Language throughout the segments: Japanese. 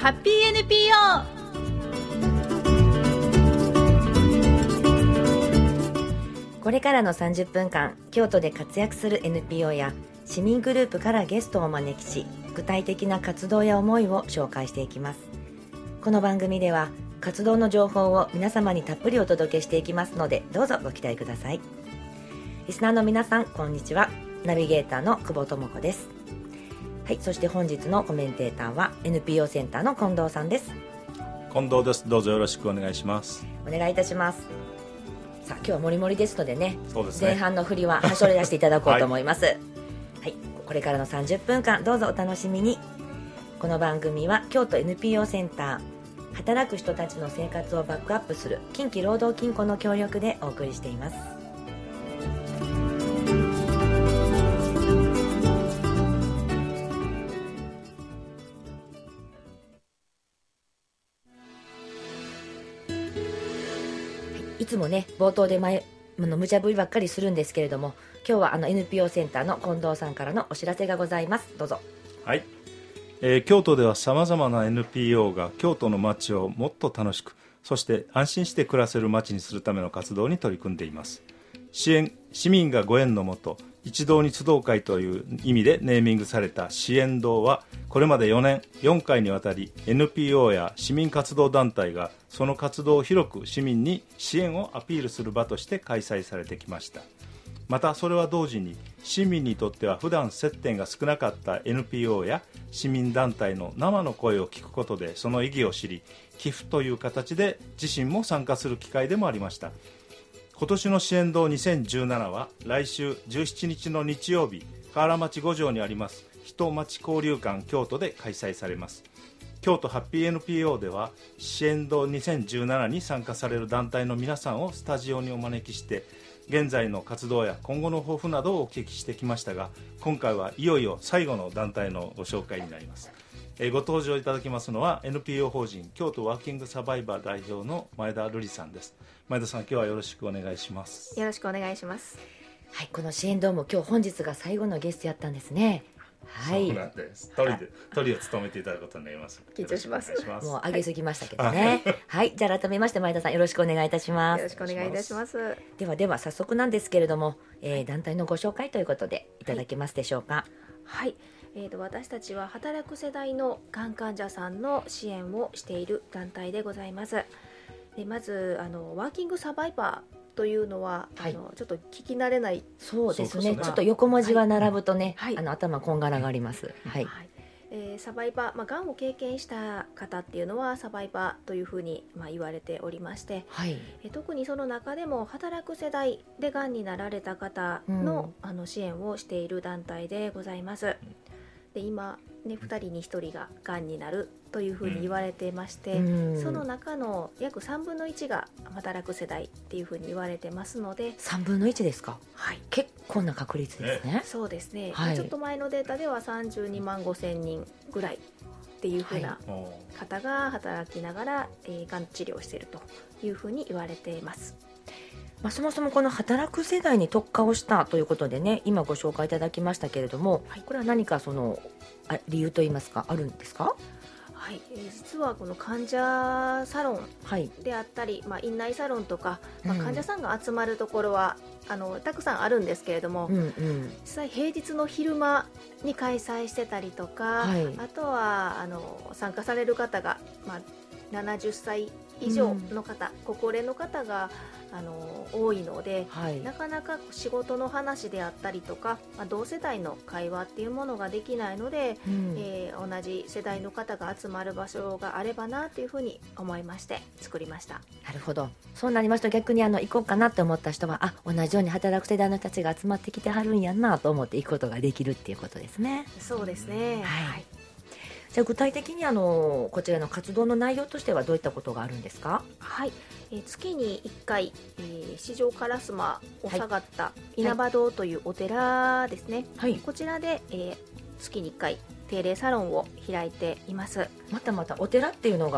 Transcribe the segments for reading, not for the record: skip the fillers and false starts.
ハッピー NPO。 これからの30分間、京都で活躍する NPO や市民グループからゲストをお招きし、具体的な活動や思いを紹介していきます。この番組では活動の情報を皆様にたっぷりお届けしていきますので、どうぞご期待ください。リスナーの皆さん、こんにちは。ナビゲーターの久保智子です。はい、そして本日のコメンテーターは NPO センターの近藤さんです。 近藤です。どうぞよろしくお願いします。 お願いいたします。さあ、今日はもりもりですのでね、 そうですね、 前半の振りははしょり出していただこうと思います。はい、これからの30分間どうぞお楽しみに。この番組は京都 NPO センター、働く人たちの生活をバックアップする近畿労働金庫の協力でお送りしています。いつもね、冒頭で無茶ぶりばっかりするんですけれども、今日はNPO センターの近藤さんからのお知らせがございます。どうぞ。 はい、京都ではさまざまな NPO が京都の街をもっと楽しく、そして安心して暮らせる街にするための活動に取り組んでいます。市民がご縁のもと、一堂に集う会という意味でネーミングされた支援堂は、これまで4回にわたり NPO や市民活動団体がその活動を広く市民に支援をアピールする場として開催されてきました。またそれは同時に、市民にとっては普段接点が少なかった NPO や市民団体の生の声を聞くことで、その意義を知り、寄付という形で自身も参加する機会でもありました。今年の支援堂2017は来週17日の日曜日、河原町5条にあります人町交流館京都で開催されます。京都ハッピー NPO では支援堂2017に参加される団体の皆さんをスタジオにお招きして、現在の活動や今後の抱負などをお聞きしてきましたが、今回はいよいよ最後の団体のご紹介になります。ご登場いただきますのは NPO 法人京都ワーキングサバイバー代表の前田瑠璃さんです。前田さん、今日はよろしくお願いします。 よろしくお願いします。 はい、この支援堂も今日本日が最後のゲストやったんですね。はい、 そうなんです。トリを務めていただくことになります。 緊張します。 もう上げすぎましたけどね。はい、じゃあ改めまして前田さん、よろしくお願いいたします。 よろしくお願いいたします。 では早速なんですけれども、団体のご紹介ということでいただけますでしょうか。 はい、私たちは働く世代のがん患者さんの支援をしている団体でございます。でまずワーキングサバイバーというのは、はい、ちょっと聞き慣れない。 そうですね、ちょっと横文字が並ぶとね、 はい、 頭こんがらがります。はい、 サバイバー、がんを経験した方っていうのはサバイバーというふうに、言われておりまして、はい、特にその中でも働く世代でがんになられた方の、支援をしている団体でございます。で今、2人に1人ががんになるというふうに言われていまして、その中の約3分の1が働く世代っていうふうに言われてますので。 3分の1ですか。はい、結構な確率ですね。 そうですね、 はい、 ちょっと前のデータでは32万5千人ぐらいっていうふうな方が働きながら、がん治療をしているというふうに言われています。 そもそもこの働く世代に特化をしたということでね、今ご紹介いただきましたけれども、これは何かその理由といいますかあるんですか。 はい、実はこの患者サロンであったり、院内サロンとか、患者さんが集まるところはたくさんあるんですけれども、実際平日の昼間に開催してたりとか、あとは参加される方が、70歳以上の方、ご高齢の方が多いので、なかなか仕事の話であったりとか、同世代の会話っていうものができないので、同じ世代の方が集まる場所があればなというふうに思いまして作りました。 なるほど。そうなりますと逆に行こうかなって思った人は、同じように働く世代の人たちが集まってきてはるんやなと思って行くことができるっていうことですね。 そうですね。はい。 じゃあ具体的にこちらの活動の内容としてはどういったことがあるんですか。 はい、月に1回、四条烏丸を下がった稲葉堂というお寺ですね、こちらで、月に1回定例サロンを開いています。 またお寺っていうのが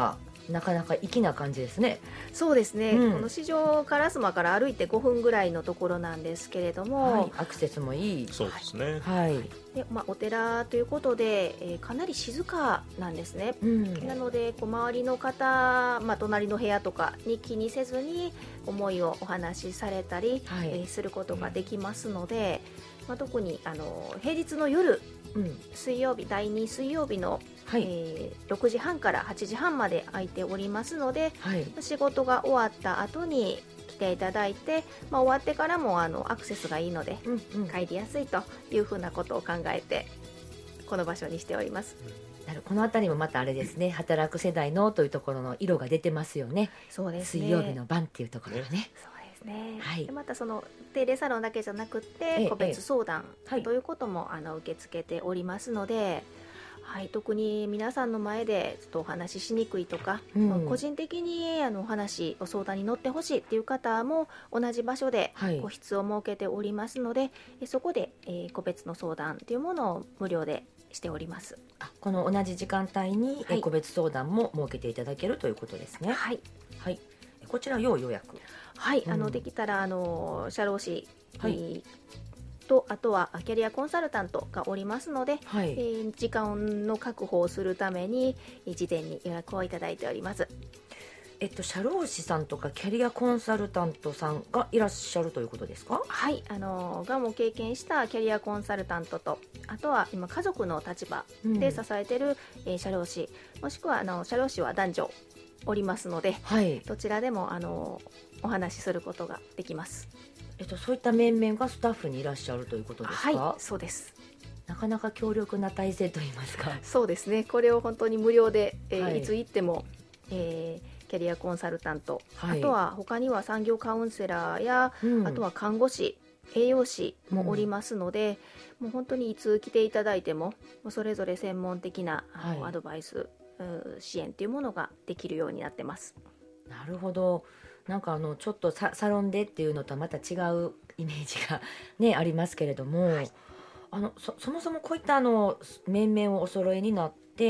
なかなか粋な感じですね。 そうですね、この四条烏丸から歩いて5分ぐらいのところなんですけれども、 アクセスもいい。 そうですね。 でお寺ということで、かなり静かなんですね。なので周りの方、隣の部屋とかに気にせずに思いをお話しされたり、することができますので、特に平日の夜、水曜日第2水曜日の、6時半から8時半まで空いておりますので、仕事が終わった後に来ていただいて、終わってからもアクセスがいいので、帰りやすいというふうなことを考えてこの場所にしております。 この辺りもまたあれですね、働く世代のというところの色が出てますよね。 そうですね、 水曜日の晩っていうところがね。 でまたその定例サロンだけじゃなくて個別相談ということも受け付けておりますので、特に皆さんの前でちょっとお話ししにくいとか、個人的にお話お相談に乗ってほしいっていう方も同じ場所で個室を設けておりますので、そこで個別の相談というものを無料でしております。 この同じ時間帯に個別相談も設けていただけるということですね。こちら要予約。 できたら社労士、とあとはキャリアコンサルタントがおりますので、時間の確保をするために事前に予約をいただいております。 社労士さんとかキャリアコンサルタントさんがいらっしゃるということですか？ がも経験したキャリアコンサルタントと、あとは今家族の立場で支えている、社労士、もしくは社労士は男女おりますので、どちらでもお話しすることができます。 そういった面々がスタッフにいらっしゃるということですか？ そうです。 なかなか強力な体制といいますか。 そうですね、これを本当に無料で、いつ行っても、キャリアコンサルタント、あとは他には産業カウンセラーや、あとは看護師、栄養士もおりますので、もう本当にいつ来ていただいてもそれぞれ専門的なアドバイス、支援というものができるようになってます。 なるほど。なんかちょっとサロンでっていうのとはまた違うイメージが、ありますけれども、そもそもこういった面々をお揃いになって、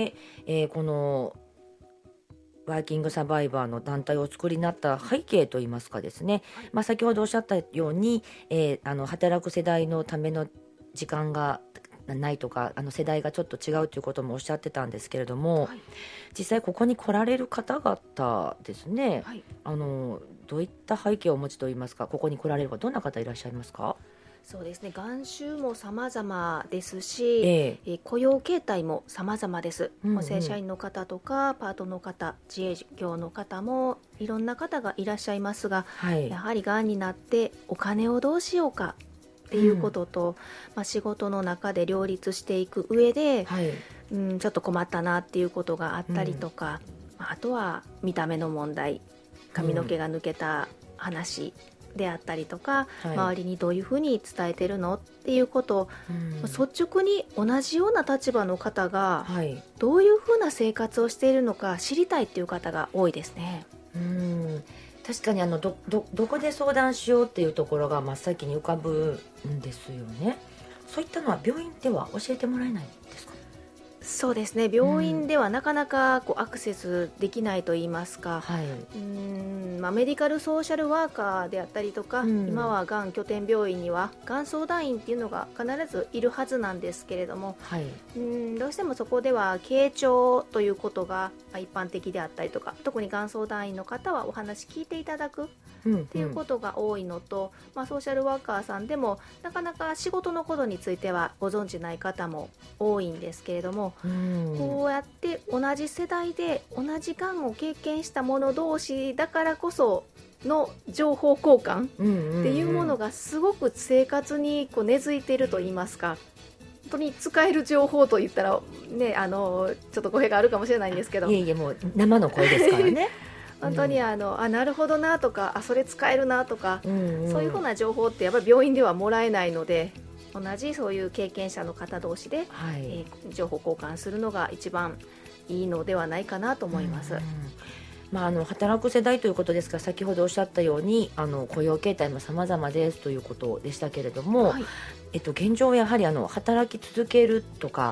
このワーキングサバイバーの団体をお作りになった背景といいますかですね、先ほどおっしゃったように、働く世代のための時間がないとか、世代がちょっと違うということもおっしゃってたんですけれども、実際ここに来られる方々ですね、どういった背景をお持ちといいますか、ここに来られる方、どんな方いらっしゃいますか？ そうですね、願種も様々ですし、雇用形態も様々です。正社員の方とかパートの方、自営業の方もいろんな方がいらっしゃいますが、やはりがんになってお金をどうしようかっていうことと、仕事の中で両立していく上で、ちょっと困ったなっていうことがあったりとか、あとは見た目の問題、髪の毛が抜けた話であったりとか、周りにどういうふうに伝えてるのっていうことを、率直に同じような立場の方がどういうふうな生活をしているのか知りたいっていう方が多いですね。 確かにどこで相談しようっていうところが真っ先に浮かぶんですよね。そういったのは病院では教えてもらえないんですか？ そうですね、病院ではなかなかアクセスできないといいますか、メディカルソーシャルワーカーであったりとか、今はがん拠点病院にはがん相談員っていうのが必ずいるはずなんですけれども、どうしてもそこでは傾聴ということが一般的であったりとか、特にがん相談員の方はお話聞いていただくっていうことが多いのと、ソーシャルワーカーさんでもなかなか仕事のことについてはご存じない方も多いんですけれども、こうやって同じ世代で同じがんを経験した者同士だからこその情報交換っていうものがすごく生活に根付いているといいますか、本当に使える情報といったらね、ちょっと語弊があるかもしれないんですけど、 もう生の声ですからね本当になるほどなとか、それ使えるなとか、そういうふうな情報ってやっぱり病院ではもらえないので、同じそういう経験者の方同士で、情報交換するのが一番いいのではないかなと思います。 働く世代ということですが、先ほどおっしゃったように雇用形態も様々ですということでしたけれども、現状やはり働き続けるとか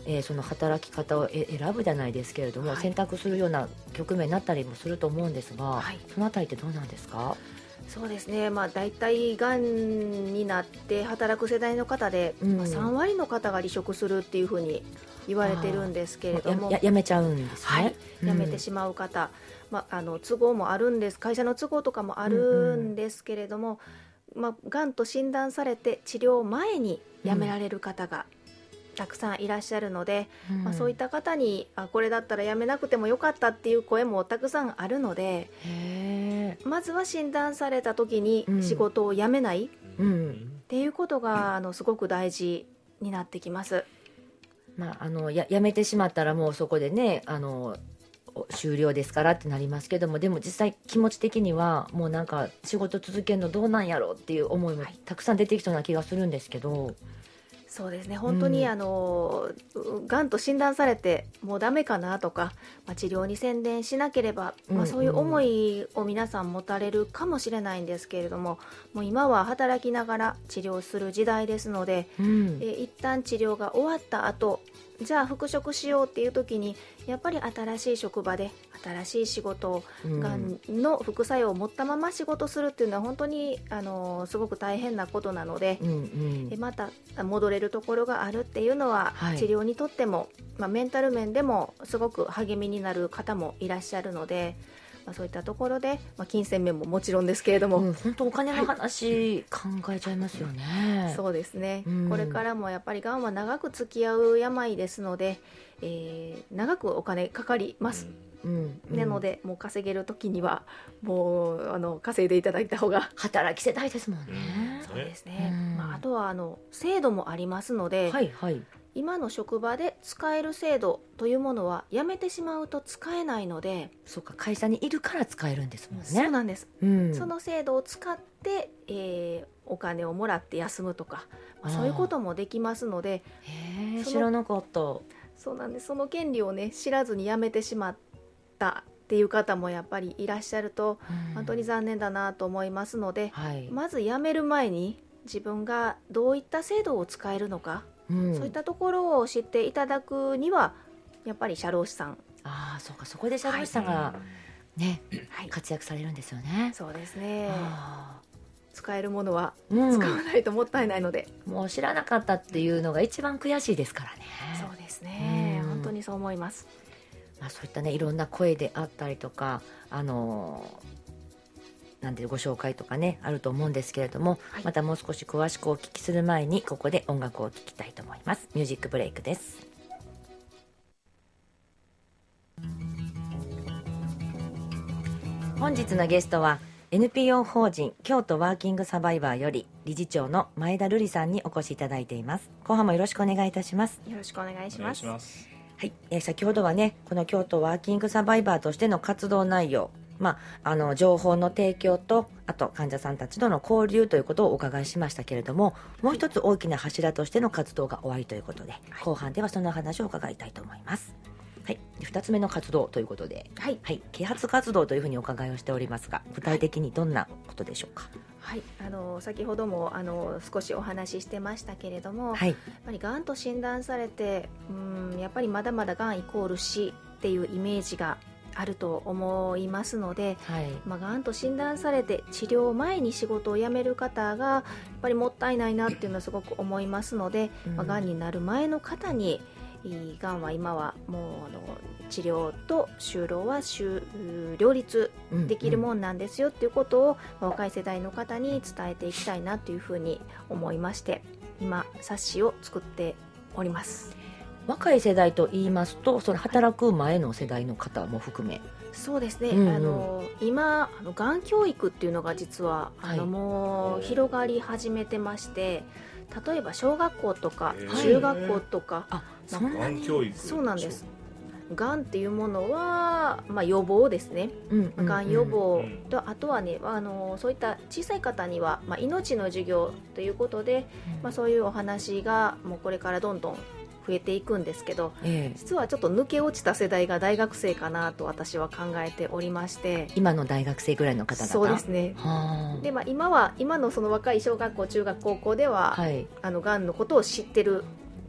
その働き方を選ぶじゃないですけれども、選択するような局面になったりもすると思うんですが、そのあたりってどうなんですか？ そうですね、大体がんになって働く世代の方で、3割の方が離職するっていうふうに言われてるんですけれども、 やめちゃうんですね。 やめてしまう方、都合もあるんです、会社の都合とかもあるんですけれども、がんと診断されて治療前に辞められる方がたくさんいらっしゃるので、そういった方にこれだったら辞めなくてもよかったっていう声もたくさんあるので、まずは診断された時に仕事を辞めないっていうことがすごく大事になってきます。 辞めてしまったらもうそこでね終了ですからってなりますけども、でも実際気持ち的にはもうなんか仕事続けるのどうなんやろうっていう思いもたくさん出てきそうな気がするんですけど。 そうですね、本当にがんと診断されてもうダメかなとか、治療に専念しなければ、そういう思いを皆さん持たれるかもしれないんですけれども、もう今は働きながら治療する時代ですので、一旦治療が終わった後、じゃあ復職しようっていう時にやっぱり新しい職場で新しい仕事を、がんの副作用を持ったまま仕事するっていうのは本当にすごく大変なことなので、また戻れるところがあるっていうのは、治療にとっても、メンタル面でもすごく励みになる方もいらっしゃるので、そういったところで、金銭面ももちろんですけれども、 本当お金の話、考えちゃいますよね。 そうですね、これからもやっぱりがんは長く付き合う病ですので、長くお金かかります、なのでもう稼げる時にはもう稼いでいただいた方が働き世代ですもんね。 そうですね、あとは制度もありますので、今の職場で使える制度というものは辞めてしまうと使えないので。 そうか、会社にいるから使えるんですもんね。 そうなんです、その制度を使って、お金をもらって休むとか、そういうこともできますので。 知らなかった。 そうなんです。その権利をね知らずに辞めてしまったっていう方もやっぱりいらっしゃると、本当に残念だなと思いますので、まず辞める前に自分がどういった制度を使えるのか、そういったところを知っていただくにはやっぱり社労士さん。 そうか、そこで社労士さんが、活躍されるんですよね。 そうですね、使えるものは使わないともったいないので、 もう知らなかったっていうのが一番悔しいですからね。 そうですね、本当にそう思います。 そういったね、いろんな声であったりとかなんでご紹介とかねあると思うんですけれども、またもう少し詳しくお聞きする前にここで音楽を聴きたいと思います。ミュージックブレイクです。本日のゲストは NPO 法人京都ワーキングサバイバーより理事長の前田瑠璃さんにお越しいただいています。後半もよろしくお願いいたします。 よろしくお願いします。 先ほどはね、この京都ワーキングサバイバーとしての活動内容、情報の提供と、あと患者さんたちとの交流ということをお伺いしましたけれども、もう一つ大きな柱としての活動が終わりということで、後半ではその話を伺いたいと思います。2つ目の活動ということで、啓発活動というふうにお伺いをしておりますが、具体的にどんなことでしょうか？ 先ほども少しお話ししてましたけれども、やっぱりがんと診断されて、やっぱりまだまだがんイコール死っていうイメージがあると思いますので、がんと診断されて治療前に仕事を辞める方がやっぱりもったいないなっていうのはすごく思いますので、がんになる前の方にがんは今はもう治療と就労は両立できるもんなんですよっていうことを若い世代の方に伝えていきたいなというふうに思いまして、今冊子を作っております。 若い世代と言いますと、その働く前の世代の方も含め。 そうですね、今がん教育っていうのが実はもう広がり始めてまして、例えば小学校とか中学校とか、 がん教育。 そうなんです。がんっていうものは、予防ですね、がん予防と、あとはねそういった小さい方には、命の授業ということで、そういうお話がもうこれからどんどん増えていくんですけど、実はちょっと抜け落ちた世代が大学生かなと私は考えておりまして。 今の大学生ぐらいの方々。 そうですね。で、今のその若い小学校中学高校では、がんのことを知ってる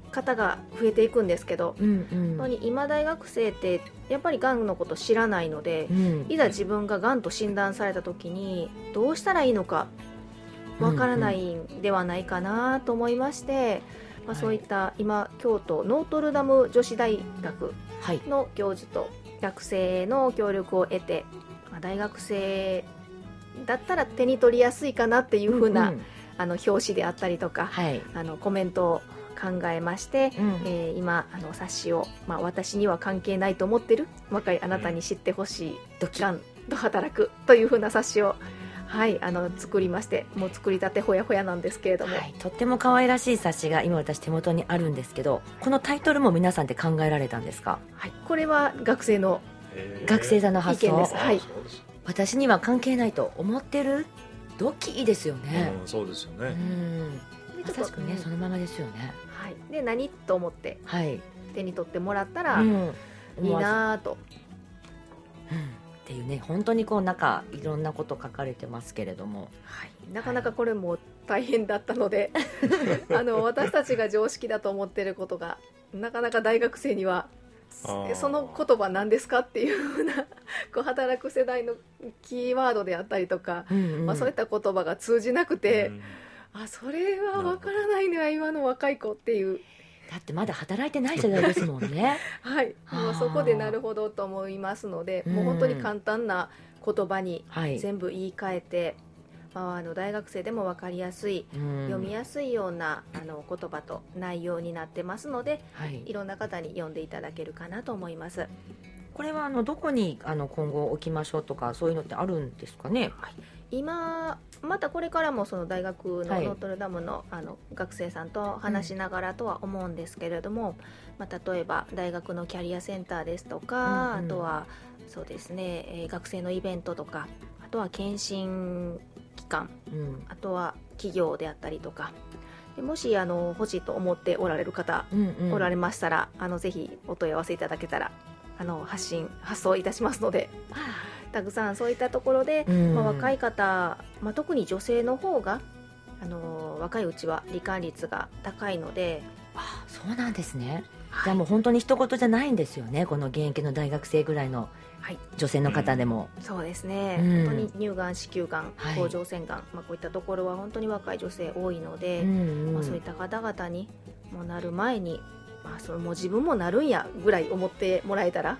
方が増えていくんですけど、本当に今大学生ってやっぱりがんのこと知らないので、いざ自分ががんと診断された時にどうしたらいいのかわからないんではないかなと思いまして、そういった今京都ノートルダム女子大学の教授と学生の協力を得て、大学生だったら手に取りやすいかなっていう風な、表紙であったりとか、コメントを考えまして、今冊子を、私には関係ないと思ってる若いあなたに知ってほしいがんと働くという風な冊子を作りまして、もう作りたてほやほやなんですけれども、 とっても可愛らしい冊子が今私手元にあるんですけど、このタイトルも皆さんで考えられたんですか？ これは学生さんの発想意見です。 私には関係ないと思ってるドキですよね。 そうですよね。 まさしくね、そのままですよね。 で何と思って手に取ってもらったらいいなと、 っていうね、本当にこう中いろんなこと書かれてますけれども、 なかなかこれも大変だったので私たちが常識だと思っていることがなかなか大学生にはその言葉何ですかっていうふうなこう働く世代のキーワードであったりとか、そういった言葉が通じなくて、それは分からないのは今の若い子っていう、 だってまだ働いてない世代ですもんねもうそこでなるほどと思いますので、もう本当に簡単な言葉に全部言い換えて、大学生でも分かりやすい、読みやすいような言葉と内容になってますので、いろんな方に読んでいただけるかなと思います。 これはどこに今後置きましょうとかそういうのってあるんですかね？ 今またこれからもその大学のノートルダムの、学生さんと話しながらとは思うんですけれども、例えば大学のキャリアセンターですとか、あとはそうですね、学生のイベントとか、あとは検診機関、あとは企業であったりとかで、もし欲しいと思っておられる方、おられましたらぜひお問い合わせいただけたら発送いたしますので、たくさんそういったところで、若い方、特に女性の方が若いうちは罹患率が高いので。 そうなんですね。じゃあもう本当に一言じゃないんですよね、この現役の大学生ぐらいの女性の方でも。 そうですね、本当に乳がん、子宮がん、甲状腺がん、こういったところは本当に若い女性多いので、そういった方々にもうなる前に、もう自分もなるんやぐらい思ってもらえたら、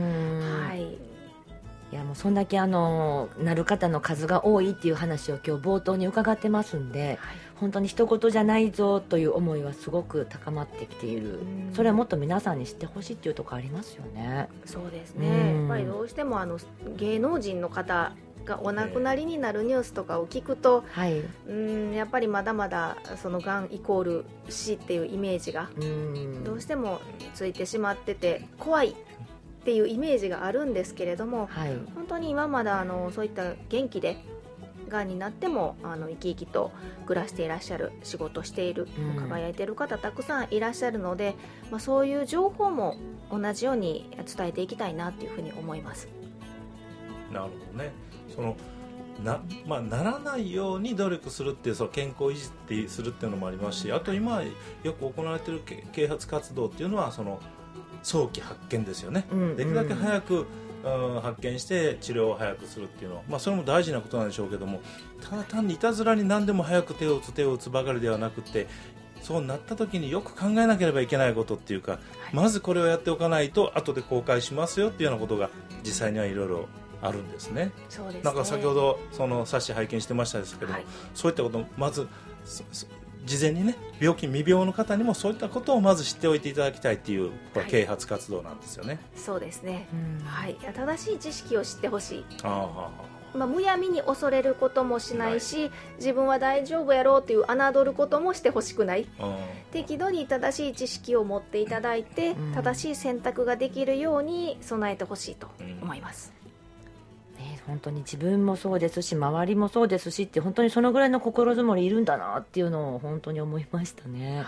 いやもうそんだけなる方の数が多いっていう話を今日冒頭に伺ってますんで、本当に一言じゃないぞという思いはすごく高まってきている。それはもっと皆さんに知ってほしいっていうところありますよね。 そうですね、やっぱりどうしても芸能人の方がお亡くなりになるニュースとかを聞くと、やっぱりまだまだそのがんイコール死っていうイメージがどうしてもついてしまってて怖いっていうイメージがあるんですけれども、本当に今まだそういった元気でがんになっても生き生きと暮らしていらっしゃる、仕事している、輝いている方たくさんいらっしゃるので、そういう情報も同じように伝えていきたいなというふうに思います。 なるほどね。ならないように努力するっていう、その健康維持ってするっていうのもありますし、あと今よく行われている啓発活動っていうのはその早期発見ですよね。できるだけ早く発見して治療を早くするっていうのは、それも大事なことなんでしょうけども、ただ単にいたずらに何でも早く手を打つばかりではなくて、そうなった時によく考えなければいけないことっていうか、まずこれをやっておかないと後で後悔しますよっていうようなことが実際にはいろいろあるんですね。 そうですね。 なんか先ほどその冊子拝見してましたですけども、そういったことをまず事前にね、未病の方にもそういったことをまず知っておいていただきたいっていう啓発活動なんですよね。 そうですね、正しい知識を知ってほしい。むやみに恐れることもしないし、自分は大丈夫やろうという侮ることもしてほしくない。適度に正しい知識を持っていただいて、正しい選択ができるように備えてほしいと思います。 本当に自分もそうですし周りもそうですしって、本当にそのぐらいの心づもりいるんだなっていうのを本当に思いましたね。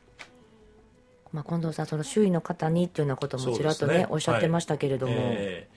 近藤さん、その周囲の方にっていうようなこともちらっとね、おっしゃってましたけれども、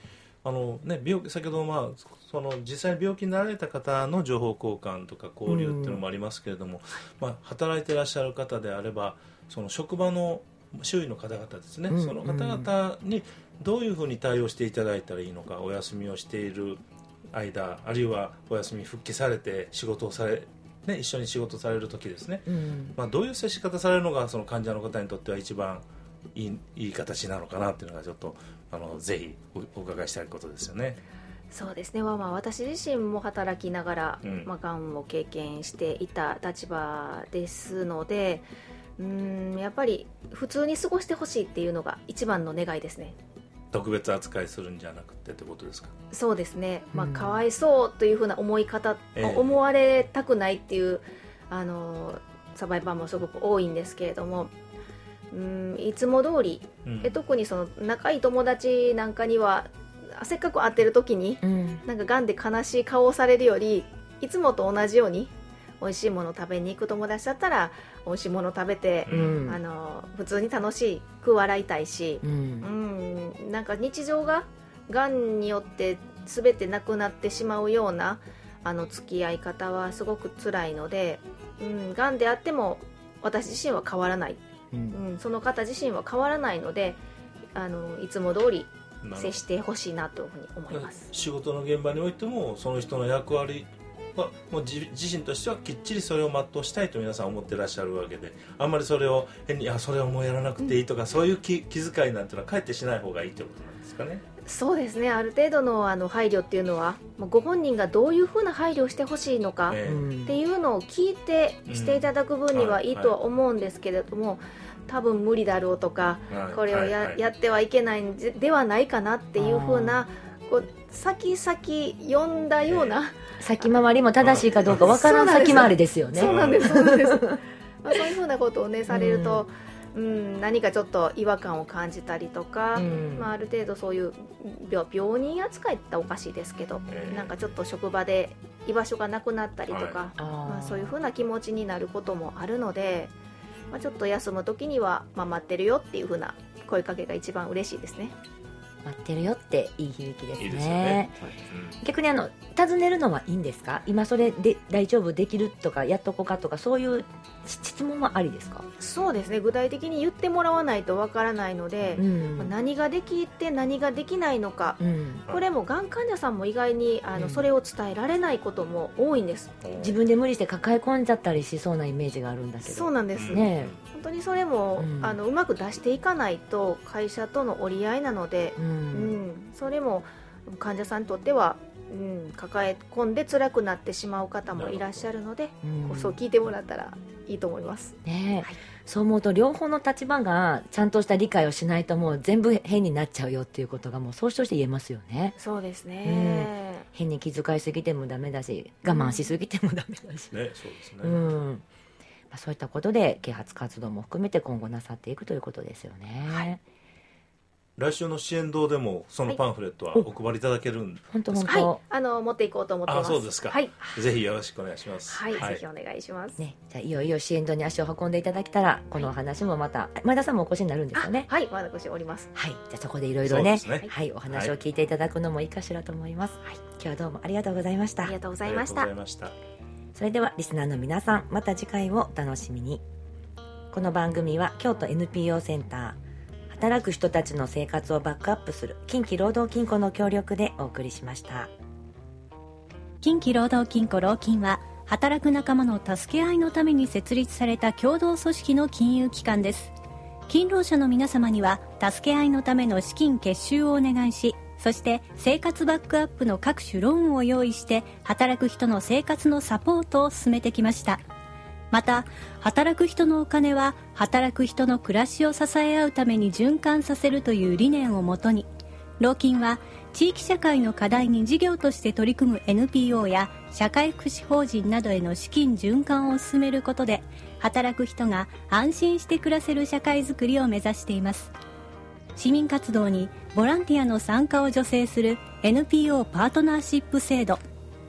先ほど、その実際に病気になられた方の情報交換とか交流っていうのもありますけれども、働いていらっしゃる方であればその職場の周囲の方々ですね、その方々にどういうふうに対応していただいたらいいのか、お休みをしている間、あるいはお休み復帰されて仕事をされ、一緒に仕事される時ですね、どういう接し方されるのがその患者の方にとっては一番いい形なのかなっていうのがちょっとぜひお伺いしたいことですよね。 そうですね、私自身も働きながら、がんを経験していた立場ですので、やっぱり普通に過ごしてほしいっていうのが一番の願いですね。 特別扱いするんじゃなくてってことですか。 そうですね、かわいそうというふうな思い方、思われたくないっていうサバイバーもすごく多いんですけれども、いつも通り、特にその仲いい友達なんかにはせっかく会ってる時に、なんかがんで悲しい顔をされるより、いつもと同じように美味しいもの食べに行く友達だったら美味しいもの食べて、普通に楽しく笑いたいし、なんか日常ががんによって全てなくなってしまうような付き合い方はすごく辛いので、がんであっても私自身は変わらない、その方自身は変わらないので、いつも通り接してほしいなというふうに思います。 仕事の現場においてもその人の役割はもう自身としてはきっちりそれを全うしたいと皆さん思ってらっしゃるわけで、あんまりそれを変にそれはもうやらなくていいとか、そういう気遣いなんていうのはかえってしない方がいいということなんですかね。 そうですね、ある程度の配慮っていうのはご本人がどういうふうな配慮をしてほしいのかっていうのを聞いてしていただく分にはいいとは思うんですけれども、多分無理だろうとか、これをやってはいけないんではないかなっていうふうな、こう先々読んだような、 先回りも正しいかどうかわからん先回りですよね。 そうなんです、そうなんです。そういうふうなことをねされると、何かちょっと違和感を感じたりとか、ある程度そういう病人扱いっておかしいですけど、なんかちょっと職場で居場所がなくなったりとか、そういうふうな気持ちになることもあるので、ちょっと休む時には、待ってるよっていうふうな声かけが一番嬉しいですね。 待ってるよっていい響きですね。 いいですよね。 逆に尋ねるのはいいんですか？今それで大丈夫できるとかやっとこうかとか、そういう質問はありですか？ そうですね、具体的に言ってもらわないとわからないので、何ができて何ができないのか、これもがん患者さんも意外にそれを伝えられないことも多いんです。 自分で無理して抱え込んじゃったりしそうなイメージがあるんだけど。 そうなんですね。本当にそれもうまく出していかないと会社との折り合いなので、それも患者さんにとっては、抱え込んで辛くなってしまう方もいらっしゃるので、そう聞いてもらったらいいと思います、 そう思うと両方の立場がちゃんとした理解をしないと、もう全部変になっちゃうよっていうことがもう総称して言えますよね。 そうですね、 変に気遣いすぎてもダメだし、我慢しすぎてもダメだし、 そうですね。 そういったことで啓発活動も含めて今後なさっていくということですよね。 来週の支援堂でもそのパンフレットはお配りいただけるんですか？ 本当持っていこうと思ってます。 そうですか、ぜひよろしくお願いします。 ぜひお願いします、 じゃあいよいよ支援堂に足を運んでいただけたら、このお話もまた前田さんもお越しになるんですよね。 まだお越しおります。 じゃあそこでいろいろね、お話を聞いていただくのもいいかしらと思います。今日はどうもありがとうございました。 ありがとうございました。 それではリスナーの皆さん、また次回をお楽しみに。この番組は京都 NPO センター、働く人たちの生活をバックアップする近畿労働金庫の協力でお送りしました。 近畿労働金庫労金は、働く仲間の助け合いのために設立された共同組織の金融機関です。勤労者の皆様には助け合いのための資金結集をお願いし、そして生活バックアップの各種ローンを用意して働く人の生活のサポートを進めてきました。また、働く人のお金は働く人の暮らしを支え合うために循環させるという理念をもとに、労金は地域社会の課題に事業として取り組む NPO や社会福祉法人などへの資金循環を進めることで、働く人が安心して暮らせる社会づくりを目指しています。市民活動にボランティアの参加を助成する NPO パートナーシップ制度、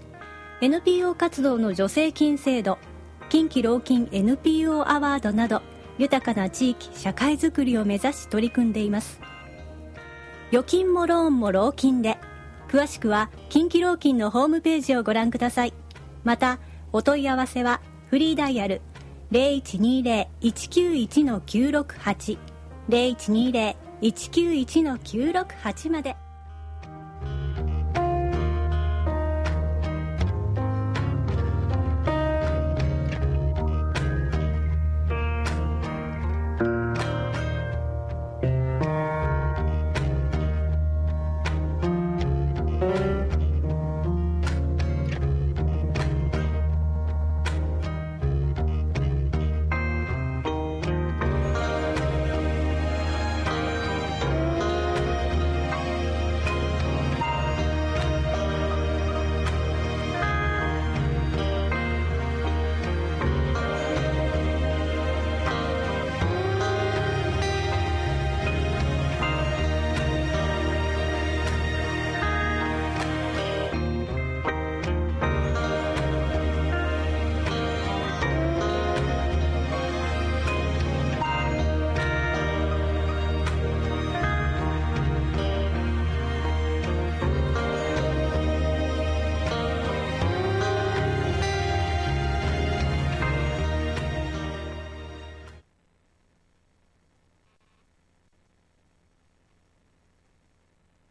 NPO 活動の助成金制度、近畿労金 NPO アワードなど、豊かな地域社会づくりを目指し取り組んでいます。預金もローンも労金で、 詳しくは近畿労勤のホームページをご覧ください。またお問い合わせはフリーダイヤル 0120-191-968 0120-191-968 まで。